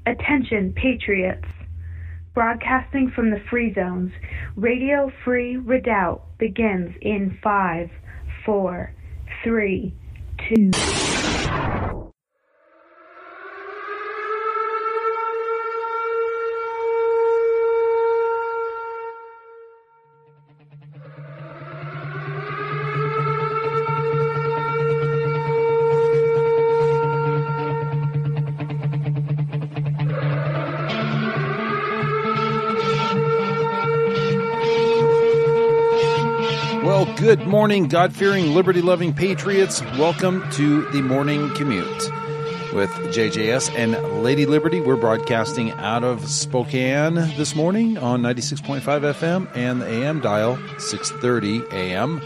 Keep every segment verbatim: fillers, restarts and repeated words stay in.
Attention, Patriots. Broadcasting from the Free Zones, Radio Free Redoubt begins in five, four, three, two. Good morning, God-fearing, liberty-loving patriots. Welcome to the Morning Commute with J J S and Lady Liberty. We're broadcasting out of Spokane this morning on ninety-six point five F M and the A M dial, six thirty A M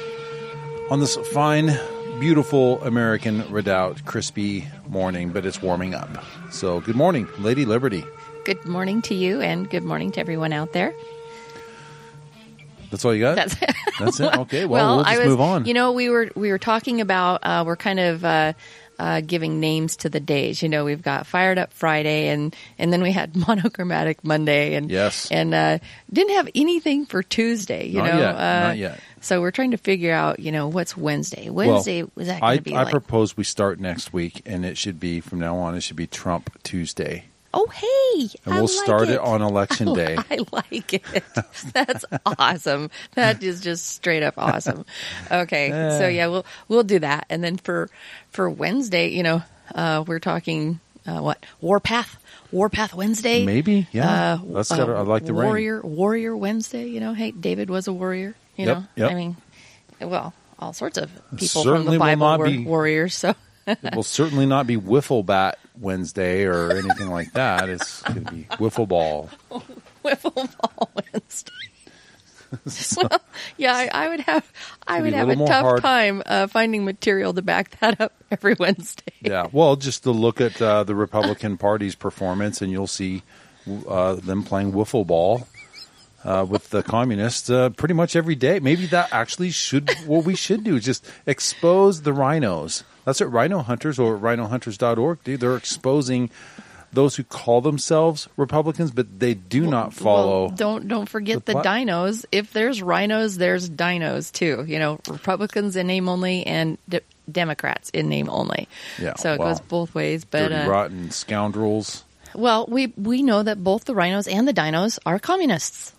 on this fine, beautiful American Redoubt, crispy morning, but it's warming up. So good morning, Lady Liberty. Good morning to you, and good morning to everyone out there. That's all you got? That's, That's it? Okay, well, well we'll just I was, move on. You know, we were we were talking about, uh, we're kind of uh, uh, giving names to the days. You know, we've got Fired Up Friday, and, and then we had Monochromatic Monday, and yes. and uh, didn't have anything for Tuesday, you Not know. Yet. Uh, Not yet. So we're trying to figure out, you know, what's Wednesday? Wednesday, well, was that going I, to be I like? propose we start next week, and it should be, from now on, it should be Trump Tuesday. Oh, hey! And I we'll like start it. it on Election I, Day. I like it. That's awesome. That is just straight up awesome. Okay, Uh, so yeah, we'll we'll do that, and then for for Wednesday, you know, uh, we're talking uh, what Warpath, Warpath Wednesday, Maybe, yeah. Uh, That's got. I like the Warrior Warrior Wednesday. You know, hey, David was a warrior. You Yep, know, yep. I mean, well, all sorts of people Certainly from the will Bible not were be- warriors. So. It will certainly not be Wiffle Bat Wednesday or anything like that. It's going to be Wiffle Ball. Wiffle Ball Wednesday. So, well, yeah, I, I would have, I It'd would be a have a, little more tough hard. time uh, finding material to back that up every Wednesday. yeah, well, just to look at uh, the Republican Party's performance, and you'll see uh, them playing Wiffle Ball uh, with the communists uh, pretty much every day. Maybe that actually should what we should do is just expose the rhinos. That's what Rhino Hunters or rhino hunters dot org do. They're exposing those who call themselves Republicans, but they do Well, not follow. Well, don't don't forget the the, pla- dinos. If there's rhinos, there's dinos too. You know, Republicans in name only and de- Democrats in name only. Yeah, so it wow. goes both ways. But Dirty, uh, rotten scoundrels. well, we we know that both the rhinos and the dinos are communists.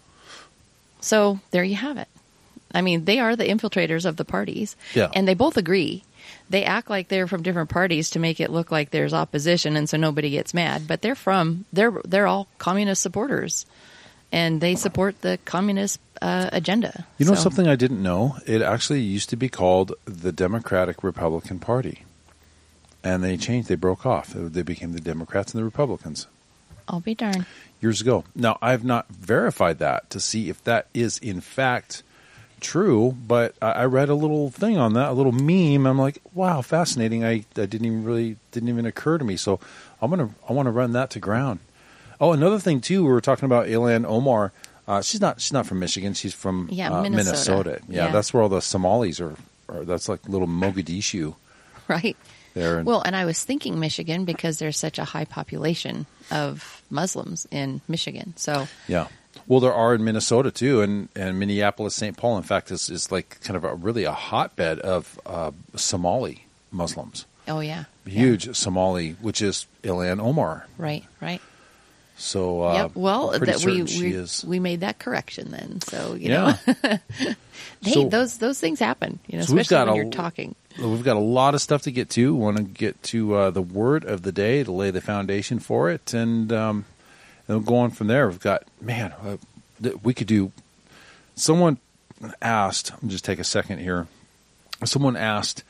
So there you have it. I mean, they are the infiltrators of the parties, Yeah. and they both agree. They act like they're from different parties to make it look like there's opposition, and so nobody gets mad. But they're from they're they're all communist supporters, and they support the communist uh, agenda. You know So- something I didn't know? It actually used to be called the Democratic Republican Party, and they changed. They broke off. They became the Democrats and the Republicans I'll be darned. years ago. Now, I have not verified that to see if that is in fact true, but I I read a little thing on that, a little meme. I'm like, wow, fascinating. I, I didn't even really didn't even occur to me. So I'm gonna I want to run that to ground. Oh, another thing too, we were talking about Ilhan Omar. Uh, she's not she's not from Michigan. She's from Yeah, uh, Minnesota. Minnesota. Yeah, Yeah. that's where all the Somalis are. are that's like little Mogadishu Right. there. And, Well, and I was thinking Michigan because there's such a high population of Muslims in Michigan. So yeah. Well, there are in Minnesota too, and, and Minneapolis, Saint Paul. In fact, is is like kind of a really a hotbed of uh, Somali Muslims. oh yeah, Huge Somali, which is Ilhan Omar. right, right. So uh, Yep. Well, I'm pretty that we certain she we, is. we made that correction then. So you Yeah. know, hey, So- those those things happen. You know, So we've especially got when a- you're talking. We've got a lot of stuff to get to. We want to get to uh, the word of the day to lay the foundation for it, and um, and we'll go on from there. We've got man, uh, th- we could do. Someone asked. Let me just take a second here. Someone asked,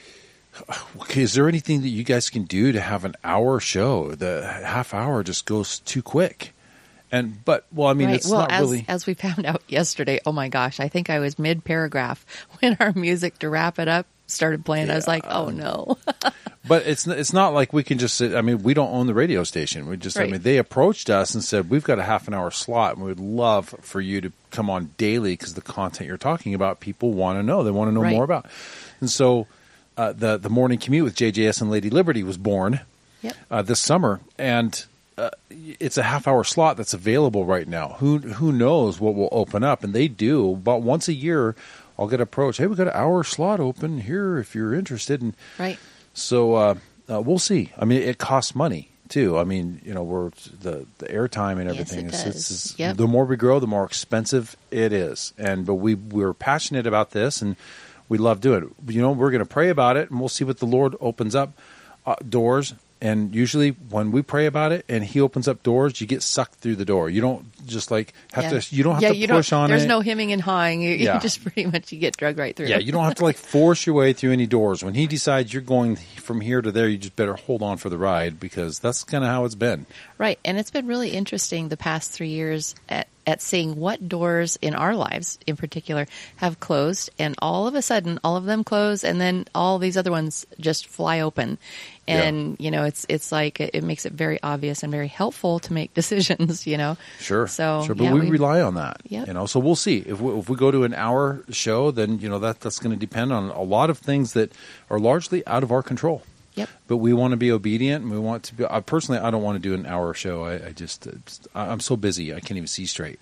okay, is there anything that you guys can do to have an hour show? The half hour just goes too quick. And but well, I mean, right. it's well, not as, really. as we found out yesterday. Oh my gosh, I think I was mid paragraph when our music to wrap it up started playing. I was like, oh no. But it's it's not like we can just sit. I mean, we don't own the radio station. We just. Right. I mean, they approached us and said we've got a half an hour slot, and we would love for you to come on daily because the content you're talking about, people want to know. They want to know Right. more about. And so, uh, the the morning commute with J J S and Lady Liberty was born Yep. uh, this summer, and uh, it's a half hour slot that's available right now. Who who knows what will open up? And they do about once a year. I'll get approached. Hey, we got an hour slot open here if you're interested. And right. So uh, uh, we'll see. I mean, it costs money too. I mean, you know, we're the the airtime and everything. Yes, it is, does. it's, it's, yep. The more we grow, the more expensive it is. And but we we're passionate about this, and we love doing it. You know, we're going to pray about it, and we'll see what the Lord opens up uh, doors. And usually when we pray about it and he opens up doors, you get sucked through the door. You don't just like have yeah. to, you don't have yeah, to you push don't, on there's it. There's no hemming and hawing. You, yeah. you just pretty much, you get drugged right through. Yeah, you don't have to like force your way through any doors. When he decides you're going from here to there, you just better hold on for the ride, because that's kind of how it's been. Right. And it's been really interesting the past three years at, at seeing what doors in our lives in particular have closed, and all of a sudden all of them close, and then all these other ones just fly open. And, yeah. you know, it's it's like it, it makes it very obvious and very helpful to make decisions, you know. Sure. So, sure. But yeah, we, we rely on that. Yep. You know, so we'll see. If we, if we go to an hour show, then, you know, that that's going to depend on a lot of things that are largely out of our control. Yep. But we want to be obedient, and we want to be. I, personally, I don't want to do an hour show. I, I just, I'm so busy, I can't even see straight.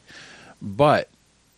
But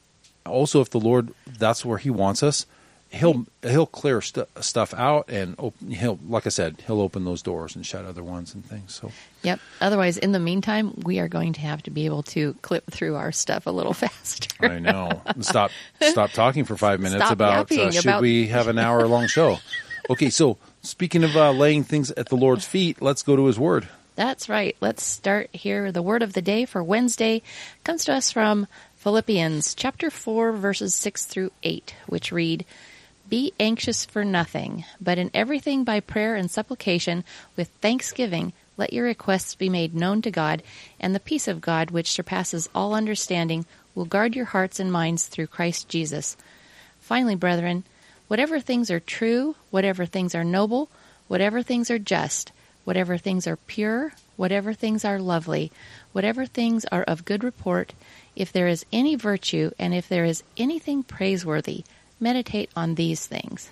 also, if the Lord, that's where He wants us, He'll He'll clear st- stuff out, and open, He'll, like I said, He'll open those doors and shut other ones and things. So. Yep. Otherwise, in the meantime, we are going to have to be able to clip through our stuff a little faster. I know. Stop. Stop talking for five minutes Stop about uh, should about... we have an hour long show. Okay, so speaking of uh, laying things at the Lord's feet, let's go to His Word. That's right. Let's start here. The word of the day for Wednesday comes to us from Philippians chapter four, verses six through eight, which read, "Be anxious for nothing, but in everything by prayer and supplication with thanksgiving, let your requests be made known to God, and the peace of God, which surpasses all understanding, will guard your hearts and minds through Christ Jesus. Finally, brethren, whatever things are true, whatever things are noble, whatever things are just, whatever things are pure, whatever things are lovely, whatever things are of good report, if there is any virtue, and if there is anything praiseworthy, meditate on these things."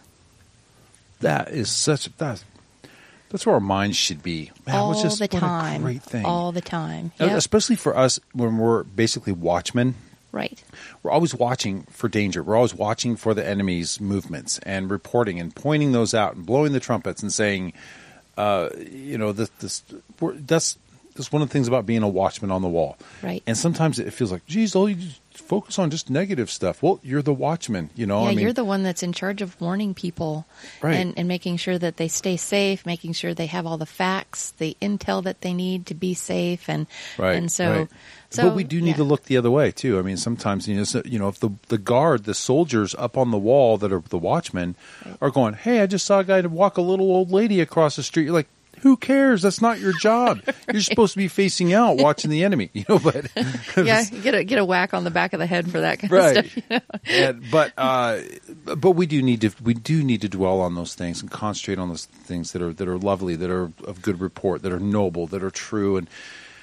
That is such that. That's where our minds should be. Man, all what's just, the time, what a great thing. all the time, yep. Yep. Especially for us when we're basically watchmen. Right. We're always watching for danger. We're always watching for the enemy's movements and reporting and pointing those out and blowing the trumpets and saying, uh, you know, this, this we're, that's that's one of the things about being a watchman on the wall. Right. And sometimes it feels like, geez, all you just focus on just negative stuff. Well, you're the watchman, you know. Yeah, I mean, you're the one that's in charge of warning people, right. and, and making sure that they stay safe, making sure they have all the facts, the intel that they need to be safe, and right. and so, right. so but we do need yeah. to look the other way too. I mean, sometimes you know, so, you know, if the the guard, the soldiers up on the wall that are the watchmen, right. are going, "Hey, I just saw a guy walk a little old lady across the street." You're like, who cares? That's not your job. right. You're supposed to be facing out, watching the enemy. You know, but yeah, get a get a whack on the back of the head for that kind right. of stuff. You know? and, but uh, but we do need to we do need to dwell on those things and concentrate on those things that are that are lovely, that are of good report, that are noble, that are true. And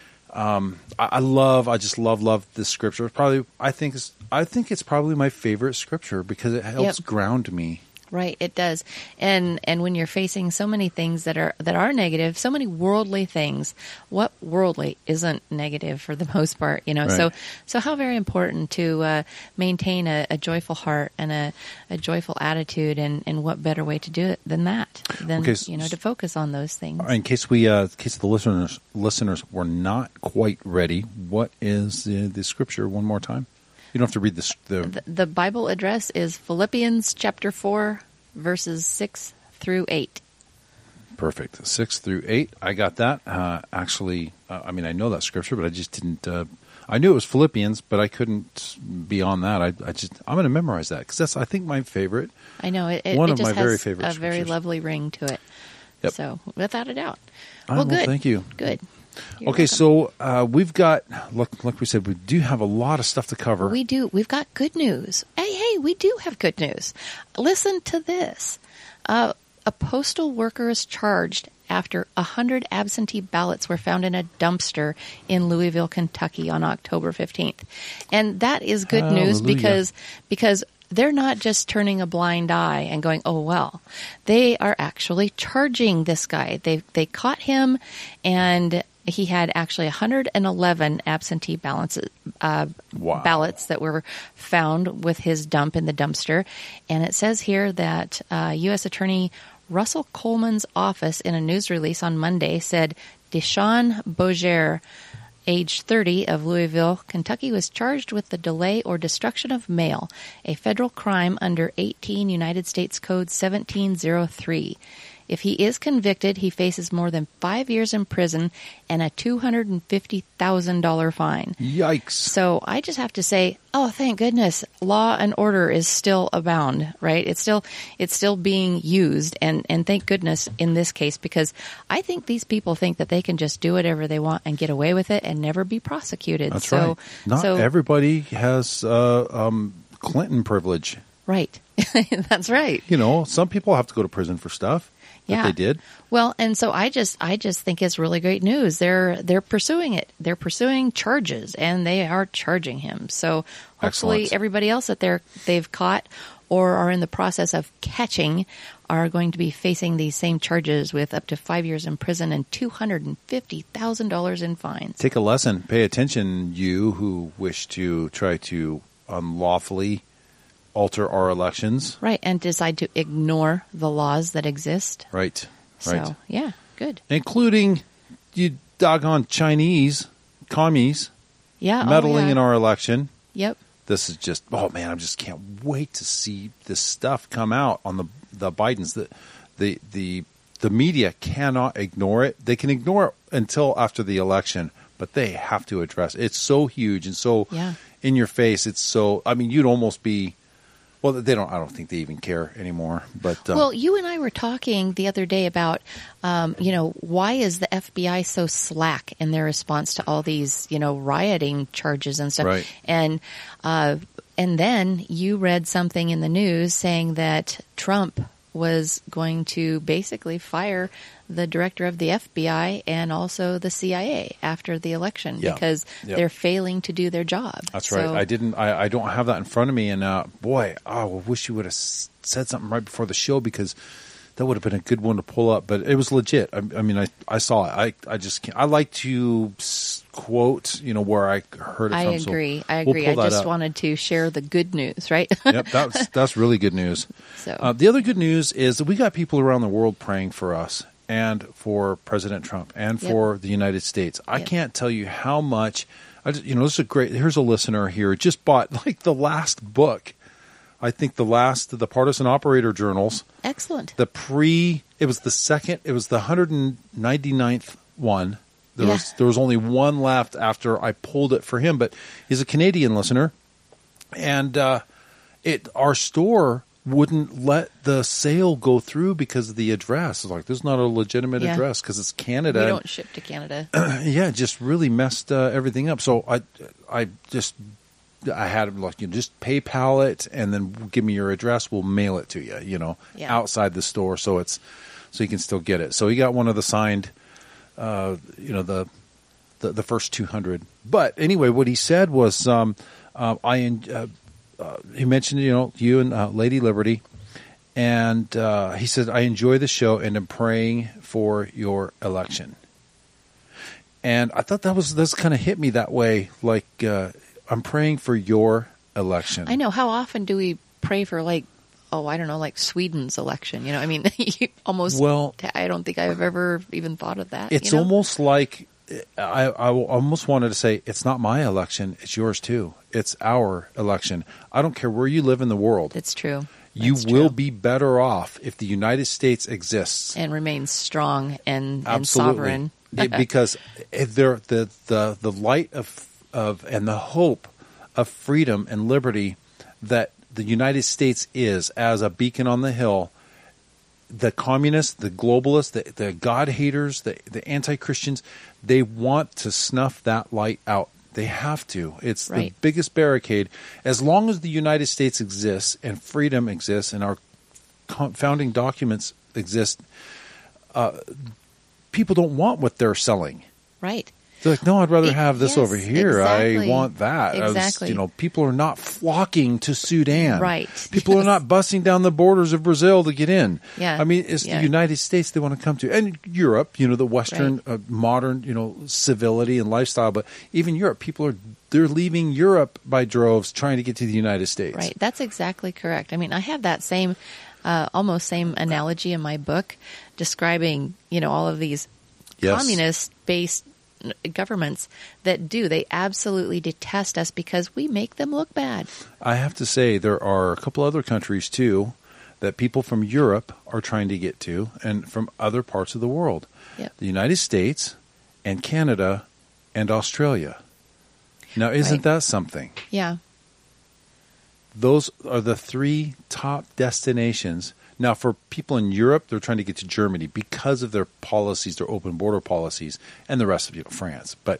um, I, I love, I just love love this scripture. Probably, I think it's, I think it's probably my favorite scripture because it helps yep. ground me. Right, it does. And and when you're facing so many things that are that are negative, so many worldly things, what worldly isn't negative for the most part, you know? Right. So so how very important to uh, maintain a, a joyful heart and a, a joyful attitude, and, and what better way to do it than that? Than okay, you know, to focus on those things. In case we uh, in case the listeners listeners were not quite ready, what is the, the scripture one more time? You don't have to read this, the... the the Bible address is Philippians chapter four, verses six through eight. Perfect. Six through eight. I got that. Uh, actually, uh, I mean, I know that scripture, but I just didn't. Uh, I knew it was Philippians, but I couldn't beyond that. I, I just I'm going to memorize that because that's I think my favorite. I know it. it one it of just my has very favorite. a scriptures. very lovely ring to it. Yep. So without a doubt. Well, well, well, good. thank you. Good. You're okay, welcome. so uh, we've got, like, like we said, we do have a lot of stuff to cover. We do. We've got good news. Hey, hey, we do have good news. Listen to this. Uh, a postal worker is charged after one hundred absentee ballots were found in a dumpster in Louisville, Kentucky on October fifteenth. And that is good Hallelujah. news because because they're not just turning a blind eye and going, oh, well. They are actually charging this guy. They they caught him, and he had actually one hundred eleven absentee balances, uh, Wow. ballots that were found with his dump in the dumpster. And it says here that uh, U S Attorney Russell Coleman's office in a news release on Monday said Deshaun Boger, age thirty, of Louisville, Kentucky, was charged with the delay or destruction of mail, a federal crime under eighteen United States Code seventeen oh three. If he is convicted, he faces more than five years in prison and a two hundred fifty thousand dollars fine. Yikes. So I just have to say, oh, thank goodness, law and order is still abound, right? It's still it's still being used, and, and thank goodness in this case, because I think these people think that they can just do whatever they want and get away with it and never be prosecuted. That's so, right. Not so, everybody has uh, um, Clinton privilege. Right. That's right. You know, some people have to go to prison for stuff. That Yeah. they did. Well, and so I just I just think it's really great news. They're they're pursuing it. They're pursuing charges, and they are charging him. So hopefully Excellent. everybody else that they're they've caught or are in the process of catching are going to be facing these same charges with up to five years in prison and two hundred fifty thousand dollars in fines. Take a lesson. Pay attention, you who wish to try to unlawfully alter our elections. Right, and decide to ignore the laws that exist. Right. So, Right. yeah, good. Including you doggone Chinese commies Yeah, meddling oh, yeah. in our election. Yep. This is just, oh man, I just can't wait to see this stuff come out on the the Bidens. The the the the media cannot ignore it. They can ignore it until after the election, but they have to address it. It's so huge and so Yeah. in your face. It's so, I mean, you'd almost be, well, they don't, I don't think they even care anymore. But um, Well, you and I were talking the other day about, um, you know, why is the F B I so slack in their response to all these, you know, rioting charges and stuff? Right. And uh, and then you read something in the news saying that Trump was going to basically fire the director of the F B I and also the C I A after the election Yeah. because Yep. they're failing to do their job. That's So- right. I didn't. I, I don't have that in front of me. And uh, boy, oh, I wish you would have s- said something right before the show because that would have been a good one to pull up. But it was legit. I, I mean, I I saw it. I I just can't. I like to s- quote, you know, where I heard it I from. so agree. I we'll agree. pull I that just up. wanted to share the good news, right? Yep, that's that's really good news. So- uh, the other good news is that we got people around the world praying for us and for President Trump and Yep. for the United States. I Yep. can't tell you how much. I just, you know, this is a great. Here's a listener here just bought like the last book. I think the last of the Partisan Operator Journals. Excellent. The pre. It was the second. It was the one hundred ninety-ninth one. There Yeah. was there was only one left after I pulled it for him, but he's a Canadian listener, and uh, it our store wouldn't let the sale go through because of the address. It's like, this is not a legitimate Yeah. address because it's Canada. We don't ship to Canada. Yeah, it just really messed uh, everything up. So I, I just, I had him like, you know, just PayPal it and then give me your address. We'll mail it to you, you know, Yeah. outside the store. So it's, so you can still get it. So he got one of the signed, uh, you know, the, the, the first two hundred. But anyway, what he said was, um, uh, I, uh, uh, he mentioned, you know, you and uh, Lady Liberty. And uh, he said, I enjoy the show and am praying for your election. And I thought that was, that's kind of hit me that way. Like, uh, I'm praying for your election. I know. How often do we pray for, like, oh, I don't know, like Sweden's election? You know, I mean, you almost, Well- I don't think I've ever even thought of that. It's you know? almost like, I, I almost wanted to say, it's not my election, it's yours too. It's our election. I don't care where you live in the world. It's true. You That's will true. be better off if the United States exists. And remains strong and, and Absolutely. sovereign. It- because if there, the, the, the light of, of and the hope of freedom and liberty that the United States is as a beacon on the hill, the communists, the globalists, the, the God haters, the, the anti-Christians, they want to snuff that light out. They have to. It's Right. the biggest barricade. As long as the United States exists and freedom exists and our co- founding documents exist, uh, people don't want what they're selling. Right. They're like, no, I'd rather It- have this yes, over here. I exactly. want that. I was- Exactly. you know, people are not flocking to Sudan. Right. People are Yes. not busting down the borders of Brazil to get in. Yeah. I mean, it's Yeah. the United States they want to come to. And Europe, you know, the Western, uh, modern, you know, civility and lifestyle. But even Europe, people are, they're leaving Europe by droves trying to get to the United States. Right. That's exactly correct. I mean, I have that same, uh, almost same analogy in my book describing, you know, all of these Yes. communist-based governments that do. They absolutely detest us because we make them look bad. I have to say there are a couple other countries too that people from Europe are trying to get to and from other parts of the world. Yep. The United States and Canada and Australia. Now, isn't Right. that something? Yeah. Those are the three top destinations. Now, for people in Europe, they're trying to get to Germany because of their policies, their open border policies, and the rest of you know, France. But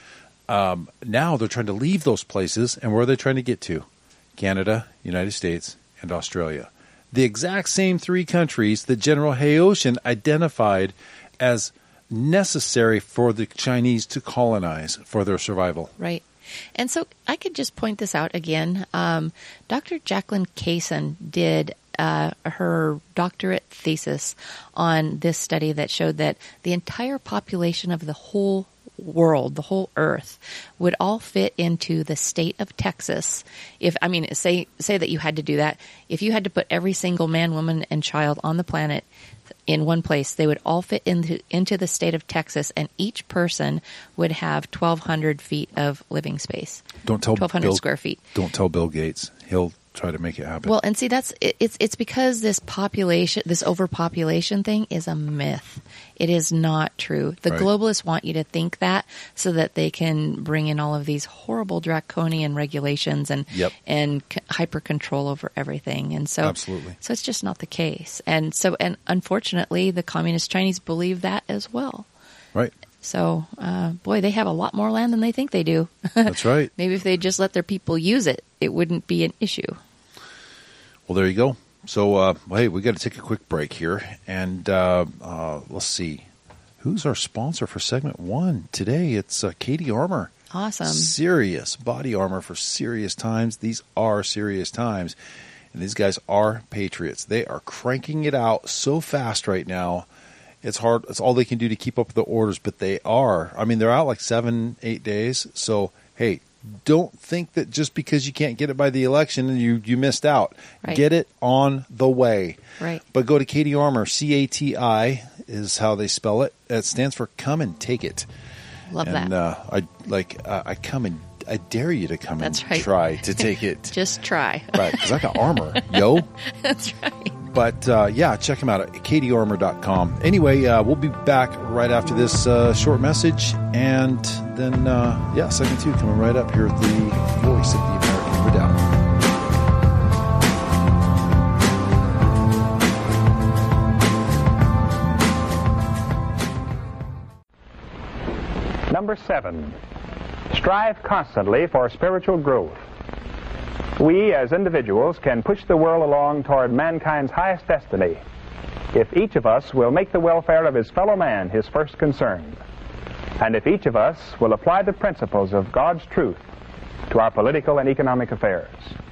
um, now they're trying to leave those places, and where are they trying to get to? Canada, United States, and Australia. The exact same three countries that General Haoshan identified as necessary for the Chinese to colonize for their survival. Right. And so I could just point this out again. Um, Doctor Jacqueline Kaysen did uh, her doctorate thesis on this study that showed that the entire population of the whole world, the whole earth, would all fit into the state of Texas. If, I mean, say, say that you had to do that. If you had to put every single man, woman, and child on the planet in one place, they would all fit into, into the state of Texas, and each person would have twelve hundred feet of living space. Don't tell twelve hundred Bill, square feet. Don't tell Bill Gates. He'll try to make it happen. Well, and see, that's it, it's it's because this population, this overpopulation thing is a myth. It is not true. The Right. globalists want you to think that so that they can bring in all of these horrible draconian regulations and Yep. and c- hyper control over everything. And so, Absolutely. so it's just not the case. And so, and unfortunately, the communist Chinese believe that as well. Right. So, uh, boy, they have a lot more land than they think they do. That's right. Maybe if they just let their people use it, it wouldn't be an issue. Well, there you go. So, uh, well, hey, we got to take a quick break here, and uh, uh, let's see, who's our sponsor for segment one today? It's uh, Katie Armour. Awesome. Serious body armor for serious times. These are serious times, and these guys are patriots. They are cranking it out so fast right now. It's hard. It's all they can do to keep up with the orders, but they are. I mean, they're out like seven, eight days. So, hey, don't think that just because you can't get it by the election and you, you missed out. Right. Get it on the way. Right. But go to Katie Armour. C A T I is how they spell it. It stands for come and take it. Love and, that. uh, I like. Uh, I come and I dare you to come That's and right. try to take it. Just try. Right, because I got armor, yo. That's right. But uh, yeah, check them out at katie armour dot com. Anyway, uh, we'll be back right after this uh, short message, and then uh, yeah, segment two coming right up here at the voice of the American Redoubt. Number seven, strive constantly for spiritual growth. We as individuals can push the world along toward mankind's highest destiny if each of us will make the welfare of his fellow man his first concern, and if each of us will apply the principles of God's truth to our political and economic affairs.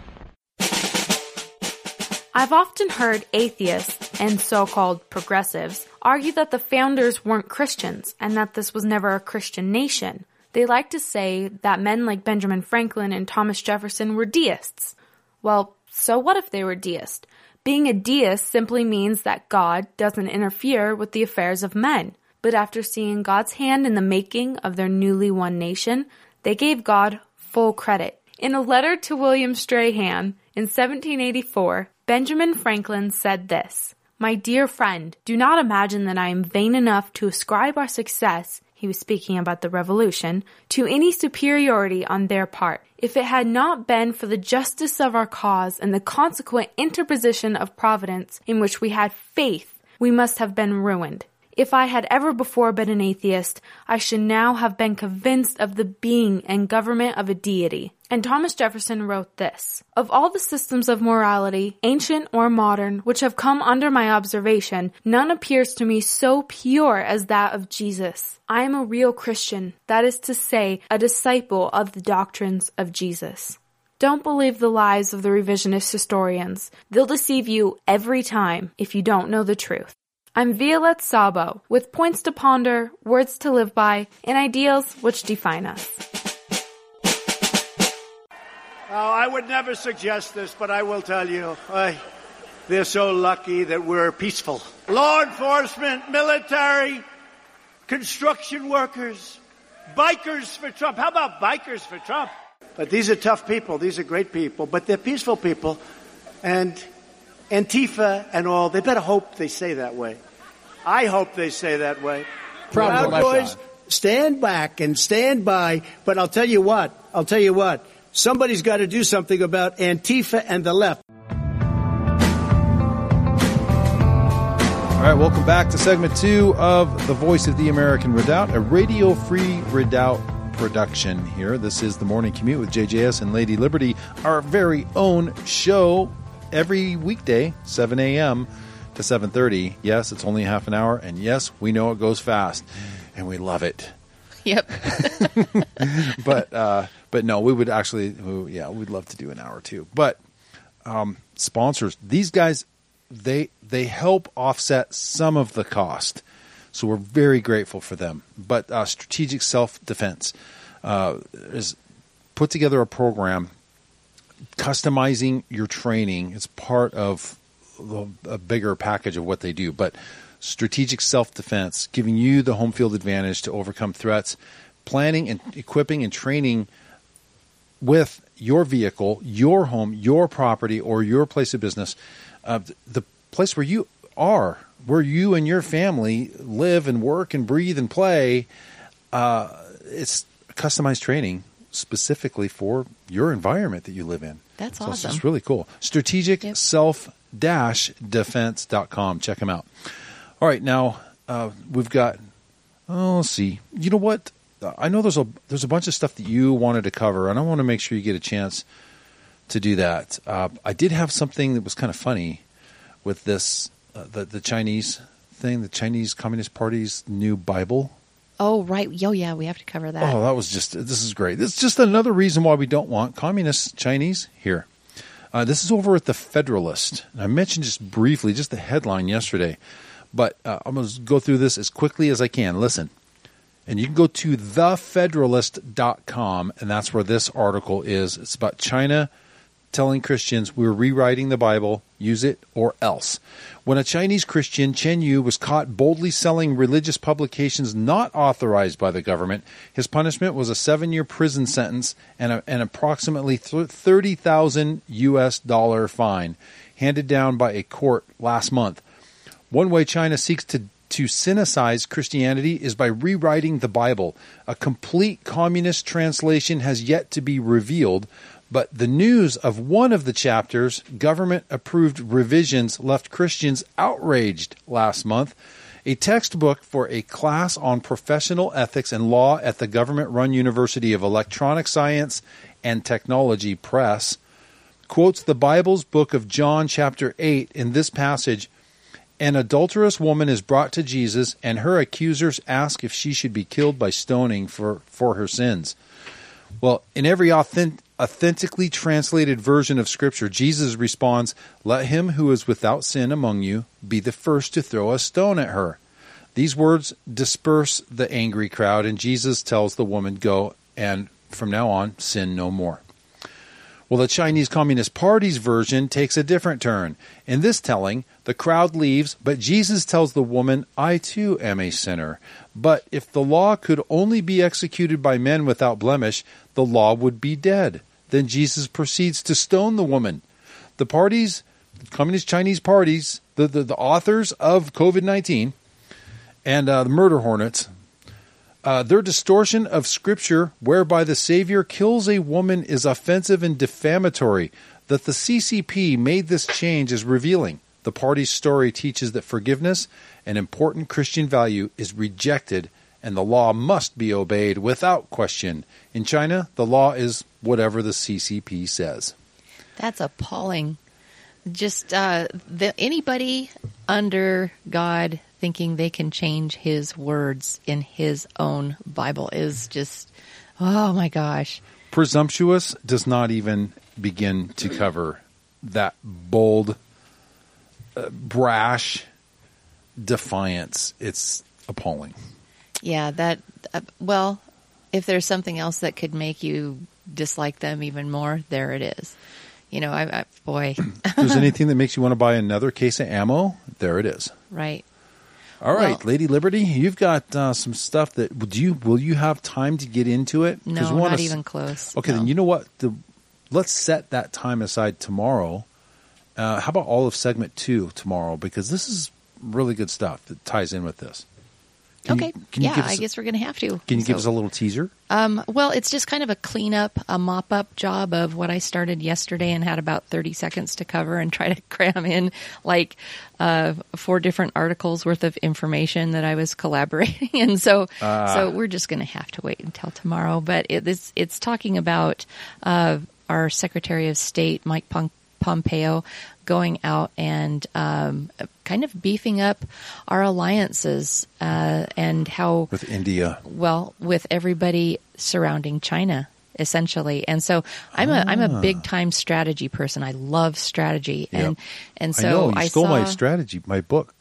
I've often heard atheists and so-called progressives argue that the founders weren't Christians and that this was never a Christian nation. They like to say that men like Benjamin Franklin and Thomas Jefferson were deists. Well, so what if they were deists? Being a deist simply means that God doesn't interfere with the affairs of men. But after seeing God's hand in the making of their newly won nation, they gave God full credit. In a letter to William Strahan in seventeen eighty-four, Benjamin Franklin said this, "My dear friend, do not imagine that I am vain enough to ascribe our success," he was speaking about the revolution, "to any superiority on their part. If it had not been for the justice of our cause and the consequent interposition of Providence in which we had faith, we must have been ruined. If I had ever before been an atheist, I should now have been convinced of the being and government of a deity. And Thomas Jefferson wrote this: Of all the systems of morality, ancient or modern, which have come under my observation, none appears to me so pure as that of Jesus. I am a real Christian, that is to say, a disciple of the doctrines of Jesus. Don't believe the lies of the revisionist historians. They'll deceive you every time if you don't know the truth. I'm Violette Sabo, with points to ponder, words to live by, and ideals which define us. Oh, I would never suggest this, but I will tell you, I, they're so lucky that we're peaceful. Law enforcement, military, construction workers, bikers for Trump. How about bikers for Trump? But these are tough people. These are great people, but they're peaceful people. And Antifa and all, they better hope they stay that way. I hope they stay that way. Proud Boys, stand back and stand by. But I'll tell you what, I'll tell you what, somebody's got to do something about Antifa and the left. All right, welcome back to segment two of The Voice of the American Redoubt, a radio-free Redoubt production here. This is The Morning Commute with J J S and Lady Liberty, our very own show every weekday, seven a.m. to seven thirty. Yes, it's only half an hour, and yes, we know it goes fast, and we love it. Yep. but uh, but no, we would actually, we, yeah, we'd love to do an hour too. But um, sponsors, these guys, they they help offset some of the cost. So we're very grateful for them. But uh, Strategic Self-Defense uh, is put together a program customizing your training. It's part of a bigger package of what they do. But Strategic Self-Defense, giving you the home field advantage to overcome threats, planning and equipping and training with your vehicle, your home, your property, or your place of business, uh, the place where you are, where you and your family live and work and breathe and play. Uh, it's customized training specifically for your environment that you live in. That's so awesome. It's really cool. strategic self defense dot com. Check them out. All right, now uh, we've got, oh, let's see. You know what? I know there's a there's a bunch of stuff that you wanted to cover, and I want to make sure you get a chance to do that. Uh, I did have something that was kind of funny with this, uh, the, the Chinese thing, the Chinese Communist Party's new Bible. Oh, right. Oh, yeah, we have to cover that. Oh, that was just, this is great. It's just another reason why we don't want communist Chinese here. Uh, this is over at the Federalist. And I mentioned just briefly, just the headline yesterday, but uh, I'm going to go through this as quickly as I can. Listen, and you can go to the federalist dot com, and that's where this article is. It's about China telling Christians we're rewriting the Bible, use it or else. When a Chinese Christian, Chen Yu, was caught boldly selling religious publications not authorized by the government, his punishment was a seven-year prison sentence and a, an approximately thirty thousand U S dollar fine handed down by a court last month. One way China seeks to to sinicize Christianity is by rewriting the Bible. A complete communist translation has yet to be revealed, but the news of one of the chapters, government-approved revisions, left Christians outraged last month. A textbook for a class on professional ethics and law at the government-run University of Electronic Science and Technology Press quotes the Bible's book of John chapter eight in this passage. An adulterous woman is brought to Jesus, and her accusers ask if she should be killed by stoning for, for her sins. Well, in every authentic, authentically translated version of Scripture, Jesus responds, "Let him who is without sin among you be the first to throw a stone at her." These words disperse the angry crowd, and Jesus tells the woman, "Go, and from now on, sin no more." Well, the Chinese Communist Party's version takes a different turn. In this telling, the crowd leaves, but Jesus tells the woman, "I too am a sinner. But if the law could only be executed by men without blemish, the law would be dead." Then Jesus proceeds to stone the woman. The parties, the Communist Chinese parties, the, the, the authors of COVID nineteen and uh, the murder hornets, Uh, their distortion of Scripture, whereby the Savior kills a woman, is offensive and defamatory. That the C C P made this change is revealing. The party's story teaches that forgiveness, an important Christian value, is rejected and the law must be obeyed without question. In China, the law is whatever the C C P says. That's appalling. Just uh, the, anybody under God thinking they can change his words in his own Bible is just, oh my gosh. Presumptuous does not even begin to cover that bold, uh, brash defiance. It's appalling. Yeah, that, uh, well, if there's something else that could make you dislike them even more, there it is. You know, I, I boy. If there's anything that makes you want to buy another case of ammo, there it is. Right. All right, well, Lady Liberty, you've got uh, some stuff that, do you, will you have time to get into it? No, we not s- even close. Okay, no. then you know what? The, let's set that time aside tomorrow. Uh, how about all of segment two tomorrow? Because this is really good stuff that ties in with this. Can Okay. You, can yeah, you give us, I guess we're going to have to. Can you so, give us a little teaser? Um, well, it's just kind of a cleanup, a mop-up job of what I started yesterday and had about thirty seconds to cover and try to cram in like uh, four different articles worth of information that I was collaborating. And so Ah. so we're just going to have to wait until tomorrow. But it, it's, it's talking about uh, our Secretary of State, Mike Pom- Pompeo, going out and um, kind of beefing up our alliances uh, and how With India. well, with everybody surrounding China, essentially. And so I'm a I'm a big time strategy person. I love strategy, and Yep. and so I know, you I stole saw, my strategy, my book.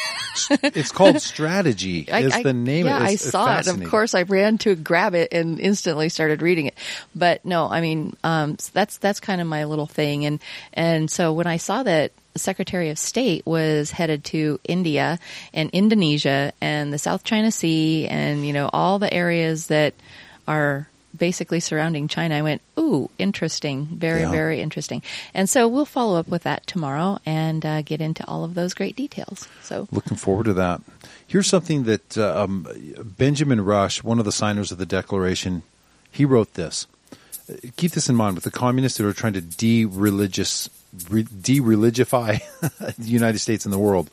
It's called Strategy, I- is I- the name. Yeah, It's- I it's saw it. Of fascinating. course, I ran to grab it and instantly started reading it. But no, I mean, um, that's that's kind of my little thing. And and so when I saw that the Secretary of State was headed to India and Indonesia and the South China Sea and, you know, all the areas that are basically surrounding China, I went, ooh, interesting. Very, Yeah. very interesting. And so we'll follow up with that tomorrow and uh, get into all of those great details. So Looking forward to that. Here's something that uh, um, Benjamin Rush, one of the signers of the Declaration, he wrote this. Keep this in mind with the communists that are trying to de-religious, re- de-religify the United States and the world.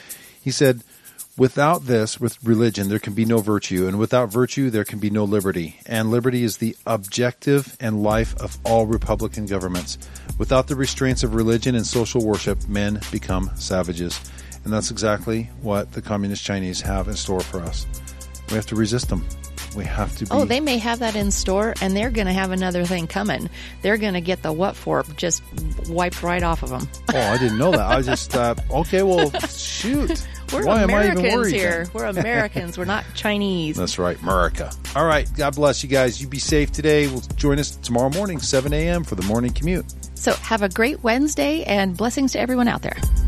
He said, without this, with religion, there can be no virtue, and without virtue, there can be no liberty. And liberty is the objective and life of all Republican governments. Without the restraints of religion and social worship, men become savages. And that's exactly what the communist Chinese have in store for us. We have to resist them. We have to be... Oh, they may have that in store, and they're going to have another thing coming. They're going to get the what for just wiped right off of them. Oh, I didn't know that. I just, uh, okay, well, shoot. We're Why am I even Americans worried here. then? We're Americans. We're not Chinese. That's right, America. All right, God bless you guys. You be safe today. We'll join us tomorrow morning, seven a.m. for the morning commute. So have a great Wednesday, and blessings to everyone out there.